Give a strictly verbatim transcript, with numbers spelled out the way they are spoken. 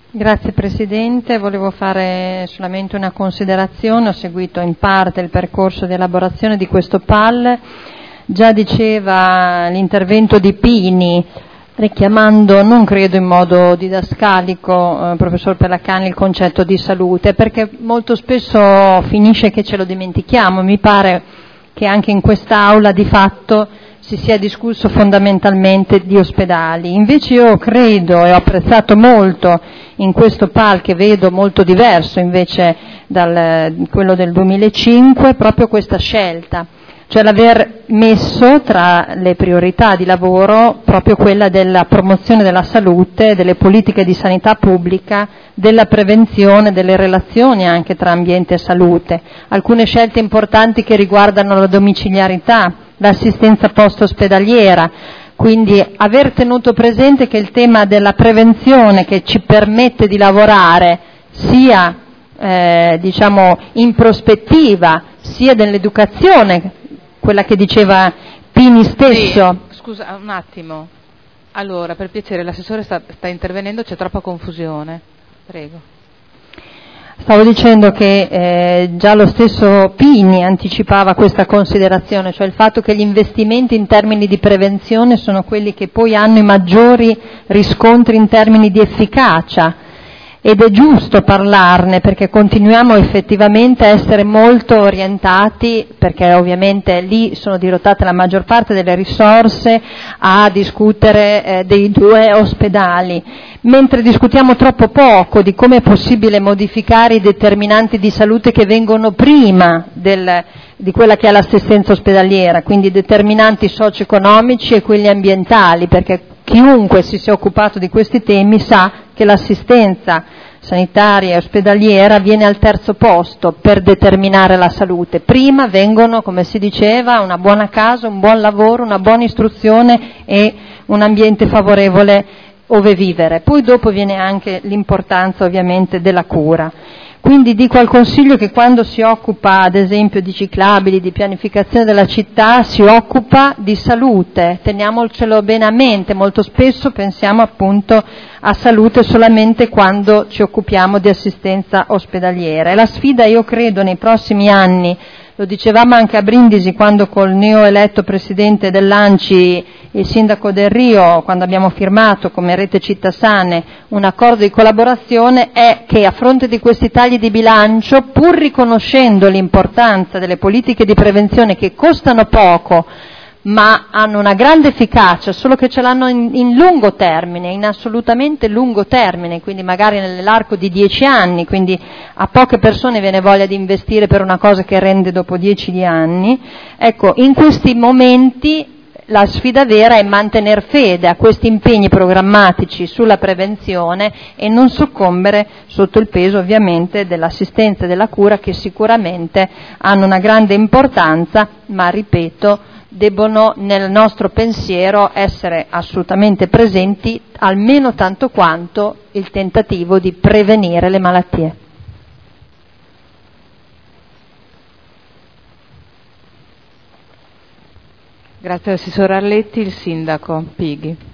Grazie Presidente, volevo fare solamente una considerazione, ho seguito in parte il percorso di elaborazione di questo P A L, già diceva l'intervento di Pini, richiamando, non credo in modo didascalico, eh, professor Pellacani, il concetto di salute, perché molto spesso finisce che ce lo dimentichiamo. Mi pare che anche in quest'Aula di fatto si sia discusso fondamentalmente di ospedali. Invece io credo e ho apprezzato molto in questo P A L, che vedo molto diverso invece da quello del duemilacinque, proprio questa scelta, cioè l'aver messo tra le priorità di lavoro proprio quella della promozione della salute, delle politiche di sanità pubblica, della prevenzione, delle relazioni anche tra ambiente e salute. Alcune scelte importanti che riguardano la domiciliarità, l'assistenza post-ospedaliera, quindi aver tenuto presente che il tema della prevenzione, che ci permette di lavorare sia eh, diciamo in prospettiva, sia nell'educazione, quella che diceva Pini stesso. Sì, scusa un attimo, allora per piacere l'assessore sta, sta intervenendo, c'è troppa confusione, prego. Stavo dicendo che eh, già lo stesso Pini anticipava questa considerazione, cioè il fatto che gli investimenti in termini di prevenzione sono quelli che poi hanno i maggiori riscontri in termini di efficacia, ed è giusto parlarne perché continuiamo effettivamente a essere molto orientati, perché ovviamente lì sono dirottate la maggior parte delle risorse, a discutere eh, dei due ospedali, mentre discutiamo troppo poco di come è possibile modificare i determinanti di salute che vengono prima del, di quella che è l'assistenza ospedaliera, quindi i determinanti socio-economici e quelli ambientali, perché chiunque si sia occupato di questi temi sa che l'assistenza sanitaria e ospedaliera viene al terzo posto per determinare la salute. Prima vengono, come si diceva, una buona casa, un buon lavoro, una buona istruzione e un ambiente favorevole ove vivere. Poi dopo viene anche l'importanza ovviamente della cura. Quindi dico al Consiglio che quando si occupa ad esempio di ciclabili, di pianificazione della città, si occupa di salute, teniamocelo bene a mente, molto spesso pensiamo appunto a salute solamente quando ci occupiamo di assistenza ospedaliera. E la sfida, io credo, nei prossimi anni, lo dicevamo anche a Brindisi quando col neoeletto presidente dell'ANCI, il sindaco Del Rio, quando abbiamo firmato come Rete Città Sane un accordo di collaborazione, è che a fronte di questi tagli di bilancio, pur riconoscendo l'importanza delle politiche di prevenzione che costano poco ma hanno una grande efficacia, solo che ce l'hanno in, in lungo termine, in assolutamente lungo termine, quindi magari nell'arco di dieci anni, quindi a poche persone viene voglia di investire per una cosa che rende dopo dieci anni. Ecco, in questi momenti la sfida vera è mantenere fede a questi impegni programmatici sulla prevenzione e non soccombere sotto il peso ovviamente dell'assistenza e della cura, che sicuramente hanno una grande importanza, ma ripeto, debbono nel nostro pensiero essere assolutamente presenti almeno tanto quanto il tentativo di prevenire le malattie. Grazie all'assessore Arletti, il sindaco Pighi.